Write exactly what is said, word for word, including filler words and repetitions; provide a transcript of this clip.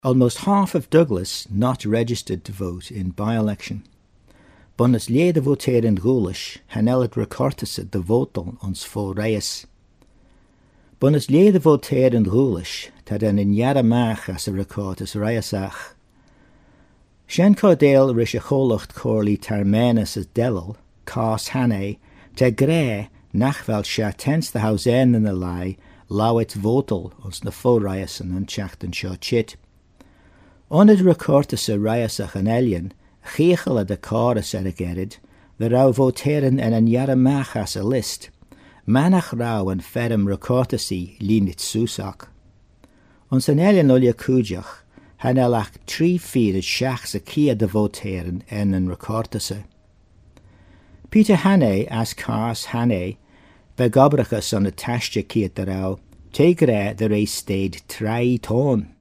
Almost half of Douglas not registered to vote in by-election. Bunas léad a votéir in Gúlis, hanelad recórtasa de votal ons fó reyes. Bunas léad a votéir in Gúlis, tad an in jara mach as a recórtas reyesach. Shen cordéal rish a cholacht corlí tarmenas as delal, cás hanei, te gré nachvel sha tens the hausen in the lai, lawit votal ons na fó reyesan an chachten sha chit. Onid recórtas a reyesach an elian, Chiechel a de chorus er gerid, the rau voteren en an jara mach as a list, manach rau en ferm recórtasi linit susach. Ons an elian olja kujach, han elach tri vier shachs a kia de voteren en an recórtase. Peter Hannay as Cars Hannay, begobrachas on a tashtja kia de rau, tegre de rei stayed trai ton.